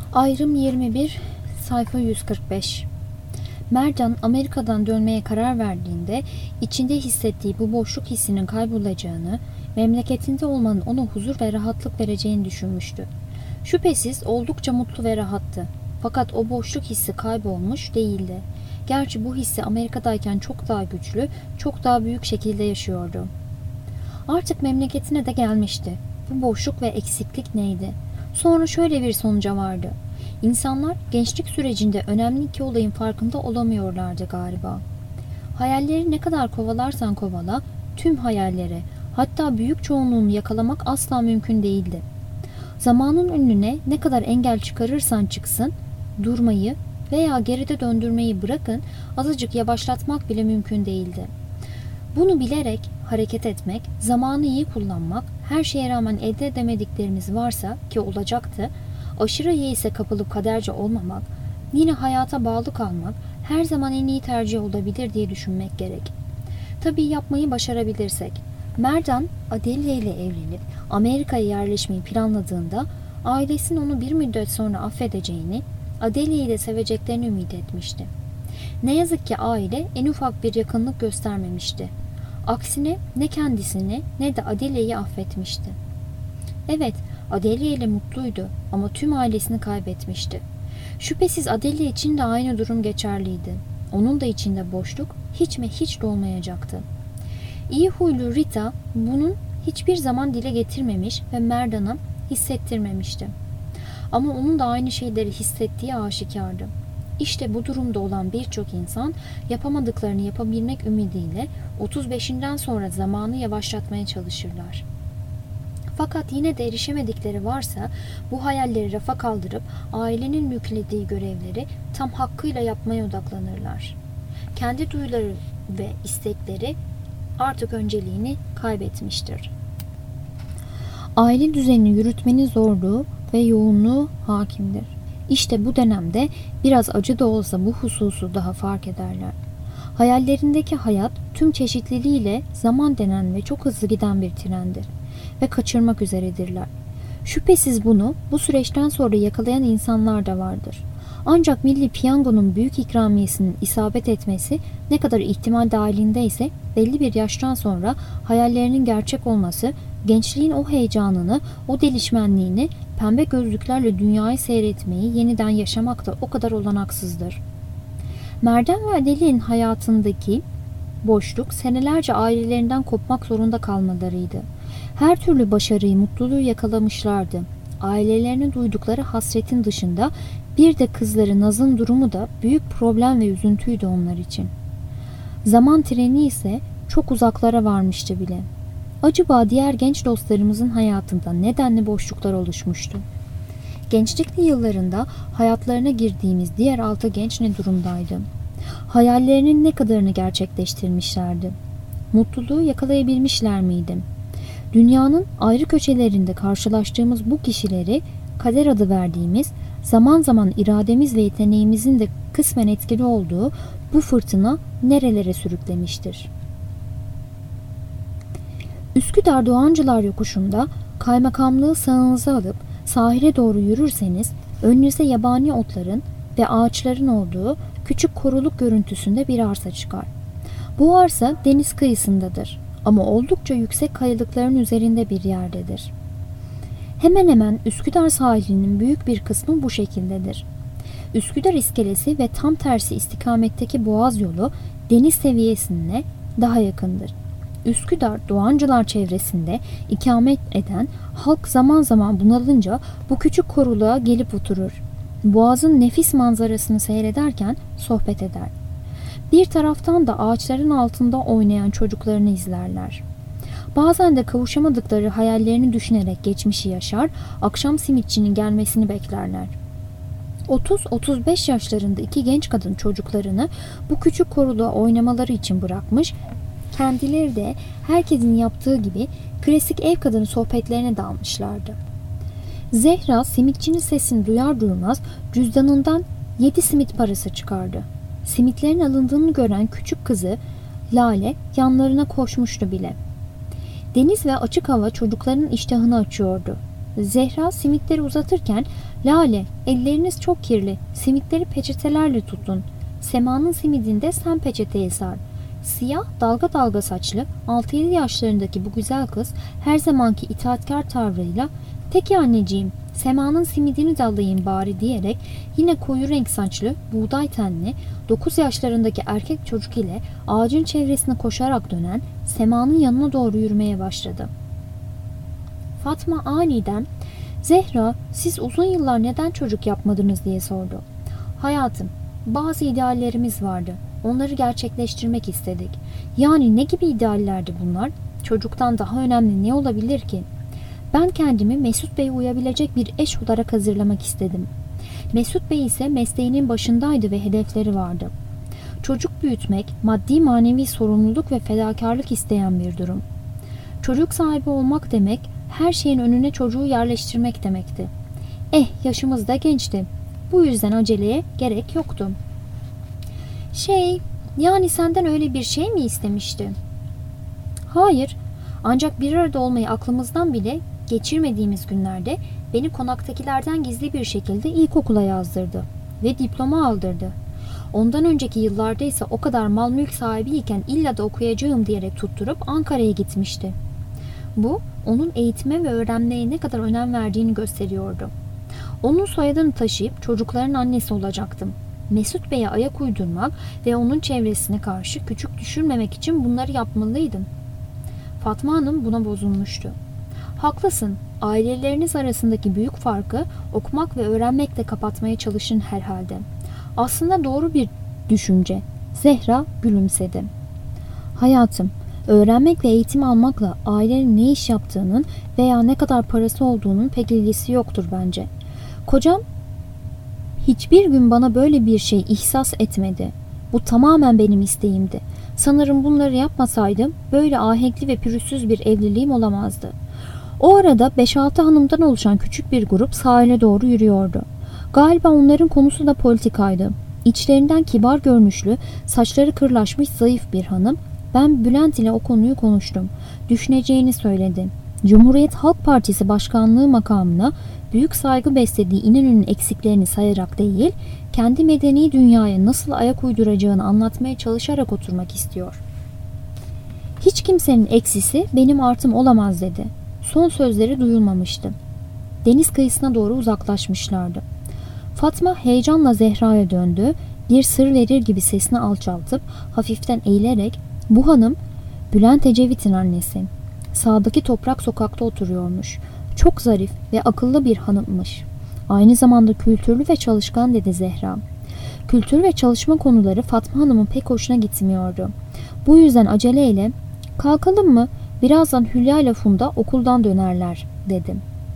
Ayrım 21, sayfa 145. Merdan Amerika'dan dönmeye karar verdiğinde içinde hissettiği bu boşluk hissinin kaybolacağını, memleketinde olmanın ona huzur ve rahatlık vereceğini düşünmüştü. Şüphesiz oldukça mutlu ve rahattı. Fakat o boşluk hissi kaybolmuş değildi. Gerçi bu hissi Amerika'dayken çok daha güçlü, çok daha büyük şekilde yaşıyordu. Artık memleketine de gelmişti. Bu boşluk ve eksiklik neydi? Sonra şöyle bir sonuca vardı. İnsanlar gençlik sürecinde önemli iki olayın farkında olamıyorlardı galiba. Hayalleri ne kadar kovalarsan kovala, tüm hayalleri, hatta büyük çoğunluğunu yakalamak asla mümkün değildi. Zamanın önüne ne kadar engel çıkarırsan çıksın, durmayı veya geride döndürmeyi bırakın, azıcık yavaşlatmak bile mümkün değildi. Bunu bilerek hareket etmek, zamanı iyi kullanmak, her şeye rağmen elde edemediklerimiz varsa ki olacaktı, aşırı yeise kapılıp kaderci olmamak, yine hayata bağlı kalmak her zaman en iyi tercih olabilir diye düşünmek gerek. Tabii yapmayı başarabilirsek. Merdan, Adelia ile evlenip Amerika'ya yerleşmeyi planladığında ailesinin onu bir müddet sonra affedeceğini, Adelia'yı de seveceklerini ümit etmişti. Ne yazık ki aile en ufak bir yakınlık göstermemişti. Aksine ne kendisini ne de Adelia'yı affetmişti. Evet, Adelia ile mutluydu ama tüm ailesini kaybetmişti. Şüphesiz Adelia için de aynı durum geçerliydi. Onun da içinde boşluk hiç mi hiç dolmayacaktı. İyi huylu Rita bunun hiçbir zaman dile getirmemiş ve Merdan'a hissettirmemişti. Ama onun da aynı şeyleri hissettiği aşikardı. İşte bu durumda olan birçok insan yapamadıklarını yapabilmek ümidiyle 35'inden sonra zamanı yavaşlatmaya çalışırlar. Fakat yine de erişemedikleri varsa bu hayalleri rafa kaldırıp ailenin yüklediği görevleri tam hakkıyla yapmaya odaklanırlar. Kendi duyuları ve istekleri artık önceliğini kaybetmiştir. Aile düzenini yürütmenin zorluğu ve yoğunluğu hakimdir. İşte bu dönemde biraz acı da olsa bu hususu daha fark ederler. Hayallerindeki hayat tüm çeşitliliğiyle zaman denen ve çok hızlı giden bir trendir ve kaçırmak üzeredirler. Şüphesiz bunu bu süreçten sonra yakalayan insanlar da vardır. Ancak Milli Piyango'nun büyük ikramiyesinin isabet etmesi ne kadar ihtimal dahilindeyse belli bir yaştan sonra hayallerinin gerçek olması, gençliğin o heyecanını, o delişmenliğini, pembe gözlüklerle dünyayı seyretmeyi yeniden yaşamak da o kadar olanaksızdır. Merdan ve Adeli'nin hayatındaki boşluk senelerce ailelerinden kopmak zorunda kalmalarıydı. Her türlü başarıyı, mutluluğu yakalamışlardı. Ailelerine duydukları hasretin dışında bir de kızları Naz'ın durumu da büyük problem ve üzüntüydü onlar için. Zaman treni ise çok uzaklara varmıştı bile. Acaba diğer genç dostlarımızın hayatında nedenli boşluklar oluşmuştu? Gençlikli yıllarında hayatlarına girdiğimiz diğer 6 genç ne durumdaydı? Hayallerinin ne kadarını gerçekleştirmişlerdi? Mutluluğu yakalayabilmişler miydi? Dünyanın ayrı köşelerinde karşılaştığımız bu kişileri kader adı verdiğimiz, zaman zaman irademiz ve yeteneğimizin de kısmen etkili olduğu bu fırtına nerelere sürüklemiştir? Üsküdar Doğancılar Yokuşu'nda kaymakamlığı sağınıza alıp sahile doğru yürürseniz önünüze yabani otların ve ağaçların olduğu küçük koruluk görüntüsünde bir arsa çıkar. Bu arsa deniz kıyısındadır ama oldukça yüksek kayalıkların üzerinde bir yerdedir. Hemen hemen Üsküdar sahilinin büyük bir kısmı bu şekildedir. Üsküdar iskelesi ve tam tersi istikametteki Boğaz yolu deniz seviyesine daha yakındır. Üsküdar Doğancılar çevresinde ikamet eden halk zaman zaman bunalınca bu küçük koruluğa gelip oturur. Boğazın nefis manzarasını seyrederken sohbet eder. Bir taraftan da ağaçların altında oynayan çocuklarını izlerler. Bazen de kavuşamadıkları hayallerini düşünerek geçmişi yaşar, akşam simitçinin gelmesini beklerler. 30-35 yaşlarında iki genç kadın çocuklarını bu küçük koruluğa oynamaları için bırakmış, kendileri de herkesin yaptığı gibi klasik ev kadını sohbetlerine dalmışlardı. Zehra simitçinin sesini duyar duymaz cüzdanından 7 simit parası çıkardı. Simitlerin alındığını gören küçük kızı Lale yanlarına koşmuştu bile. Deniz ve açık hava çocukların iştahını açıyordu. Zehra simitleri uzatırken, "Lale, elleriniz çok kirli. Simitleri peçetelerle tutun. Sema'nın simidinde sen peçeteyi sar." Siyah, dalga dalga saçlı, 6-7 yaşlarındaki bu güzel kız her zamanki itaatkar tavrıyla, "Peki anneciğim, Sema'nın simidini de alayım bari," diyerek yine koyu renk saçlı, buğday tenli, 9 yaşlarındaki erkek çocuk ile ağacın çevresine koşarak dönen Sema'nın yanına doğru yürümeye başladı. Fatma aniden, "Zehra, siz uzun yıllar neden çocuk yapmadınız?" diye sordu. "Hayatım, bazı ideallerimiz vardı. Onları gerçekleştirmek istedik." "Yani ne gibi ideallerdi bunlar? Çocuktan daha önemli ne olabilir ki?" "Ben kendimi Mesut Bey'e uyabilecek bir eş olarak hazırlamak istedim." Mesut Bey ise mesleğinin başındaydı ve hedefleri vardı. Çocuk büyütmek, maddi manevi sorumluluk ve fedakarlık isteyen bir durum. Çocuk sahibi olmak demek, her şeyin önüne çocuğu yerleştirmek demekti. Yaşımız da gençti. Bu yüzden aceleye gerek yoktu. Yani senden öyle bir şey mi istemişti?" "Hayır, ancak bir arada olmayı aklımızdan bile geçirmediğimiz günlerde beni konaktakilerden gizli bir şekilde ilkokula yazdırdı ve diploma aldırdı. Ondan önceki yıllarda ise o kadar mal mülk sahibiyken illa da okuyacağım diyerek tutturup Ankara'ya gitmişti." Bu, onun eğitime ve öğrenmeye ne kadar önem verdiğini gösteriyordu. Onun soyadını taşıyıp çocukların annesi olacaktım. Mesut Bey'e ayak uydurmak ve onun çevresine karşı küçük düşürmemek için bunları yapmalıydım. Fatma Hanım buna bozulmuştu. "Haklısın, aileleriniz arasındaki büyük farkı okumak ve öğrenmekle kapatmaya çalışın herhalde. Aslında doğru bir düşünce." Zehra gülümsedi. "Hayatım, öğrenmek ve eğitim almakla ailenin ne iş yaptığının veya ne kadar parası olduğunun pek ilgisi yoktur bence. Kocam hiçbir gün bana böyle bir şey ihsas etmedi. Bu tamamen benim isteğimdi. Sanırım bunları yapmasaydım böyle ahenkli ve pürüzsüz bir evliliğim olamazdı." O arada 5-6 hanımdan oluşan küçük bir grup sahile doğru yürüyordu. Galiba onların konusu da politikaydı. İçlerinden kibar görünüşlü, saçları kırlaşmış zayıf bir hanım, "Ben Bülent ile o konuyu konuştum. Düşüneceğini söyledi. Cumhuriyet Halk Partisi başkanlığı makamına büyük saygı beslediği İnönü'nün eksiklerini sayarak değil, kendi medeni dünyaya nasıl ayak uyduracağını anlatmaya çalışarak oturmak istiyor. Hiç kimsenin eksisi benim artım olamaz," dedi. Son sözleri duyulmamıştı. Deniz kıyısına doğru uzaklaşmışlardı. Fatma heyecanla Zehra'ya döndü. Bir sır verir gibi sesini alçaltıp hafiften eğilerek, "Bu hanım Bülent Ecevit'in annesi. Sağdaki toprak sokakta oturuyormuş. Çok zarif ve akıllı bir hanımmış. Aynı zamanda kültürlü ve çalışkan," dedi Zehra. Kültür ve çalışma konuları Fatma Hanım'ın pek hoşuna gitmiyordu. Bu yüzden aceleyle, "Kalkalım mı? Birazdan Hülya ile Funda okuldan dönerler," dedi.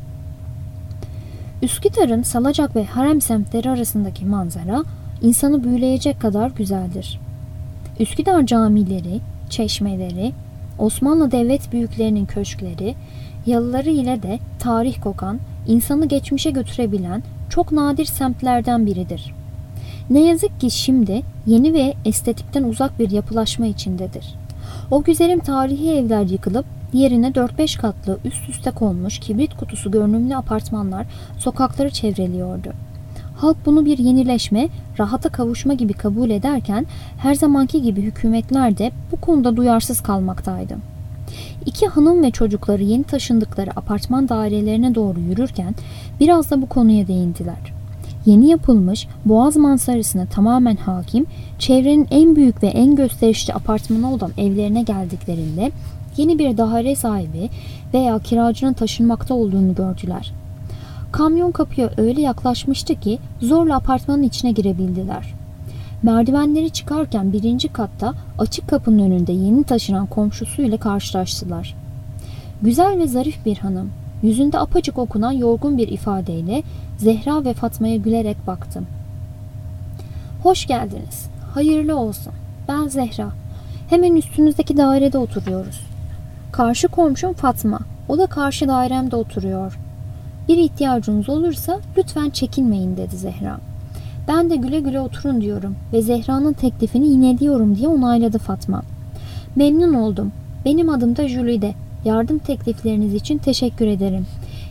Üsküdar'ın Salacak ve Harem semtleri arasındaki manzara insanı büyüleyecek kadar güzeldir. Üsküdar camileri, çeşmeleri, Osmanlı devlet büyüklerinin köşkleri, yalıları ile de tarih kokan, insanı geçmişe götürebilen çok nadir semtlerden biridir. Ne yazık ki şimdi yeni ve estetikten uzak bir yapılaşma içindedir. O güzelim tarihi evler yıkılıp yerine 4-5 katlı üst üste konmuş kibrit kutusu görünümlü apartmanlar sokakları çevreliyordu. Halk bunu bir yenileşme, rahata kavuşma gibi kabul ederken her zamanki gibi hükümetler de bu konuda duyarsız kalmaktaydı. İki hanım ve çocukları yeni taşındıkları apartman dairelerine doğru yürürken biraz da bu konuya değindiler. Yeni yapılmış Boğaz manzarasına tamamen hakim, çevrenin en büyük ve en gösterişli apartmanı olan evlerine geldiklerinde yeni bir daire sahibi veya kiracının taşınmakta olduğunu gördüler. Kamyon kapıya öyle yaklaşmıştı ki zorla apartmanın içine girebildiler. Merdivenleri çıkarken 1. katta açık kapının önünde yeni taşınan komşusuyla karşılaştılar. Güzel ve zarif bir hanım, yüzünde apacık okunan yorgun bir ifadeyle Zehra ve Fatma'ya gülerek baktı. "Hoş geldiniz. Hayırlı olsun. Ben Zehra. Hemen üstünüzdeki dairede oturuyoruz. Karşı komşum Fatma. O da karşı dairemde oturuyor. Bir ihtiyacınız olursa lütfen çekinmeyin," dedi Zehra. "Ben de güle güle oturun diyorum ve Zehra'nın teklifini yineliyorum," diye onayladı Fatma. "Memnun oldum. Benim adım da Jülide. Yardım teklifleriniz için teşekkür ederim.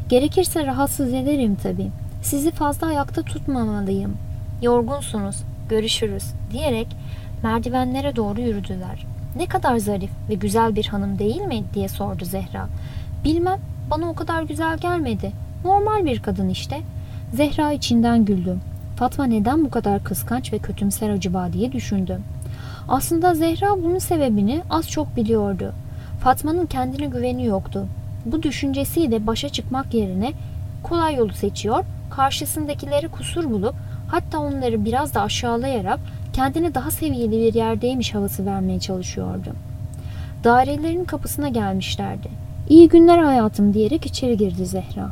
Gerekirse rahatsız ederim tabii. Sizi fazla ayakta tutmamalıyım. Yorgunsunuz, görüşürüz diyerek merdivenlere doğru yürüdüler. Ne kadar zarif ve güzel bir hanım değil mi diye sordu Zehra. Bilmem, bana o kadar güzel gelmedi. Normal bir kadın işte. Zehra içinden güldü. Fatma neden bu kadar kıskanç ve kötümser acaba diye düşündü. Aslında Zehra bunun sebebini az çok biliyordu. Fatma'nın kendine güveni yoktu. Bu düşüncesiyle başa çıkmak yerine kolay yolu seçiyor, karşısındakileri kusur bulup hatta onları biraz da aşağılayarak kendine daha seviyeli bir yerdeymiş havası vermeye çalışıyordu. Dairelerin kapısına gelmişlerdi. İyi günler hayatım diyerek içeri girdi Zehra.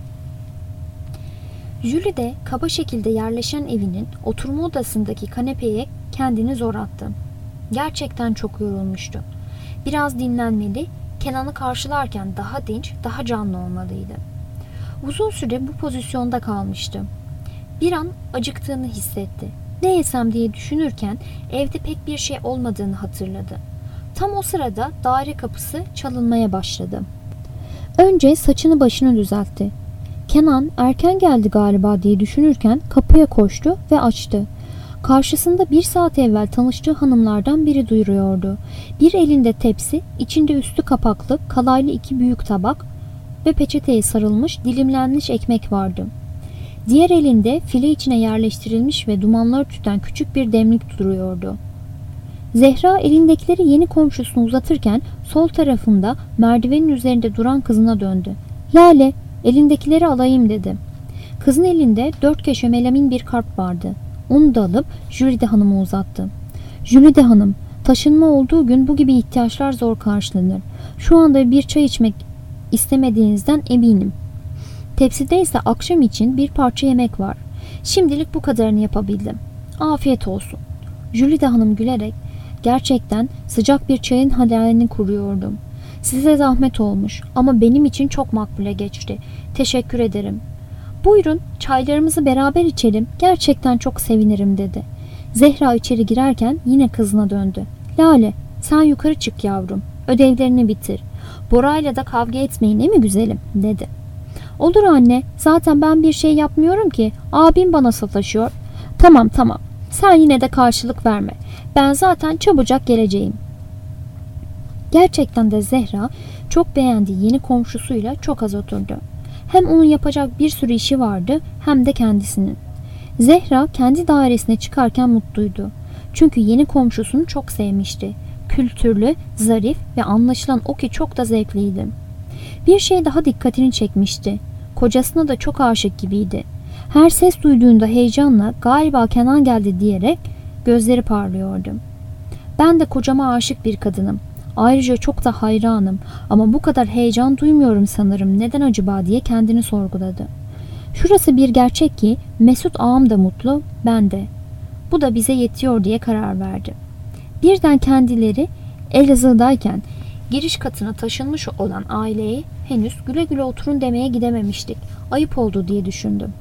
Jüli de kaba şekilde yerleşen evinin oturma odasındaki kanepeye kendini zor attı. Gerçekten çok yorulmuştu. Biraz dinlenmeli, Kenan'ı karşılarken daha dinç, daha canlı olmalıydı. Uzun süre bu pozisyonda kalmıştı. Bir an acıktığını hissetti. Ne yesem diye düşünürken evde pek bir şey olmadığını hatırladı. Tam o sırada daire kapısı çalınmaya başladı. Önce saçını başını düzeltti. Kenan erken geldi galiba diye düşünürken kapıya koştu ve açtı. Karşısında bir saat evvel tanıştığı hanımlardan biri duruyordu. Bir elinde tepsi, içinde üstü kapaklı, kalaylı 2 büyük tabak ve peçeteye sarılmış dilimlenmiş ekmek vardı. Diğer elinde file içine yerleştirilmiş ve dumanları tüten küçük bir demlik duruyordu. Zehra elindekileri yeni komşusuna uzatırken sol tarafında merdivenin üzerinde duran kızına döndü. "Lale, elindekileri alayım" dedi. Kızın elinde 4 keşe melamin bir karp vardı. Onu da alıp Jülide Hanım'a uzattı. "Jülide Hanım, taşınma olduğu gün bu gibi ihtiyaçlar zor karşılanır. Şu anda bir çay içmek istemediğinizden eminim. Tepside ise akşam için bir parça yemek var. Şimdilik bu kadarını yapabildim. Afiyet olsun." Jülide Hanım gülerek, "Gerçekten sıcak bir çayın hayalini kuruyordum. Size zahmet olmuş ama benim için çok makbule geçti. Teşekkür ederim." "Buyurun, çaylarımızı beraber içelim. Gerçekten çok sevinirim" dedi. Zehra içeri girerken yine kızına döndü. "Lale, sen yukarı çık yavrum. Ödevlerini bitir. Bora'yla da kavga etmeyin, değil mi güzelim?" dedi. "Olur anne. Zaten ben bir şey yapmıyorum ki. Abim bana sataşıyor." Tamam. Sen yine de karşılık verme. Ben zaten çabucak geleceğim." Gerçekten de Zehra çok beğendiği yeni komşusuyla çok az oturdu. Hem onun yapacak bir sürü işi vardı hem de kendisinin. Zehra kendi dairesine çıkarken mutluydu. Çünkü yeni komşusunu çok sevmişti. Kültürlü, zarif ve anlaşılan o ki çok da zevkliydi. Bir şey daha dikkatini çekmişti. Kocasına da çok aşık gibiydi. Her ses duyduğunda heyecanla "Galiba Kenan geldi" diyerek gözleri parlıyordu. "Ben de kocama aşık bir kadınım. Ayrıca çok da hayranım ama bu kadar heyecan duymuyorum sanırım. Neden acaba?" diye kendini sorguladı. Şurası bir gerçek ki Mesut ağam da mutlu, ben de. Bu da bize yetiyor diye karar verdi. Birden kendileri Elazığ'dayken giriş katına taşınmış olan aileye henüz "Güle güle oturun" demeye gidememiştik. Ayıp oldu diye düşündüm.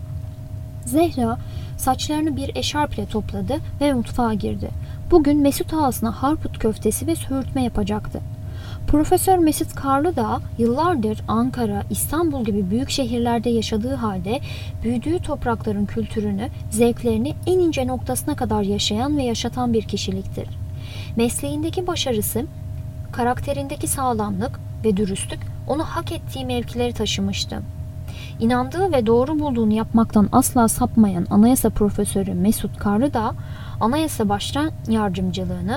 Zehra saçlarını bir eşarp ile topladı ve mutfağa girdi. Bugün Mesut ağasına harput köftesi ve söğürtme yapacaktı. Profesör Mesut Karlıdağ yıllardır Ankara, İstanbul gibi büyük şehirlerde yaşadığı halde büyüdüğü toprakların kültürünü, zevklerini en ince noktasına kadar yaşayan ve yaşatan bir kişiliktir. Mesleğindeki başarısı, karakterindeki sağlamlık ve dürüstlük onu hak ettiği mevkileri taşımıştı. İnandığı ve doğru bulduğunu yapmaktan asla sapmayan anayasa profesörü Mesut Karlıdağ, anayasa başkan yardımcılığını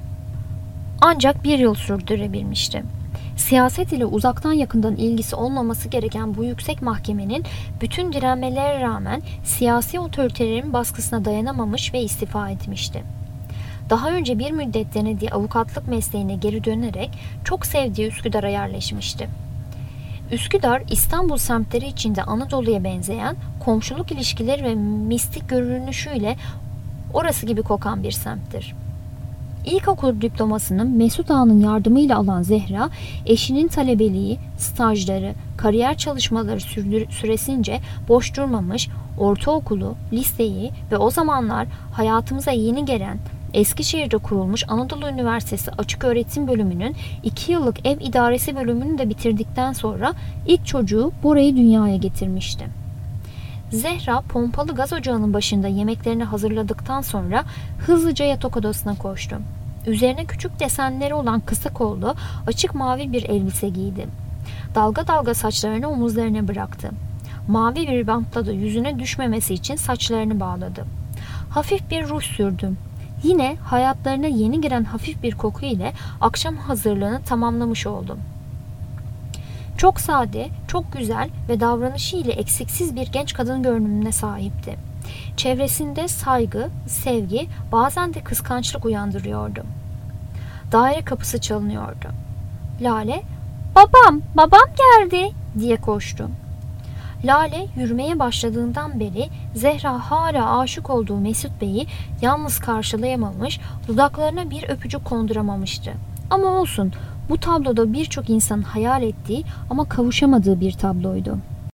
ancak 1 yıl sürdürebilmişti. Siyaset ile uzaktan yakından ilgisi olmaması gereken bu yüksek mahkemenin bütün direnmelere rağmen siyasi otoritelerin baskısına dayanamamış ve istifa etmişti. Daha önce bir müddet denediği avukatlık mesleğine geri dönerek çok sevdiği Üsküdar'a yerleşmişti. Üsküdar, İstanbul semtleri içinde Anadolu'ya benzeyen, komşuluk ilişkileri ve mistik görünüşüyle orası gibi kokan bir semttir. İlkokul diplomasını Mesut Ağa'nın yardımıyla alan Zehra, eşinin talebeliği, stajları, kariyer çalışmaları süresince boş durmamış, ortaokulu, liseyi ve o zamanlar hayatımıza yeni gelen Eskişehir'de kurulmuş Anadolu Üniversitesi Açıköğretim Bölümünün 2 yıllık ev idaresi bölümünü de bitirdikten sonra ilk çocuğu Bora'yı dünyaya getirmişti. Zehra pompalı gaz ocağının başında yemeklerini hazırladıktan sonra hızlıca yatak odasına koştu. Üzerine küçük desenleri olan kısa kollu, açık mavi bir elbise giydi. Dalga dalga saçlarını omuzlarına bıraktı. Mavi bir bantla da yüzüne düşmemesi için saçlarını bağladı. Hafif bir ruj sürdü. Yine hayatlarına yeni giren hafif bir koku ile akşam hazırlığını tamamlamış oldu. Çok sade, çok güzel ve davranışı ile eksiksiz bir genç kadın görünümüne sahipti. Çevresinde saygı, sevgi, bazen de kıskançlık uyandırıyordu. Daire kapısı çalınıyordu. Lale, babam geldi" diye koştu. Lale yürümeye başladığından beri Zehra hala aşık olduğu Mesut Bey'i yalnız karşılayamamış, dudaklarına bir öpücük konduramamıştı. Ama olsun, bu tabloda birçok insanın hayal ettiği ama kavuşamadığı bir tabloydu.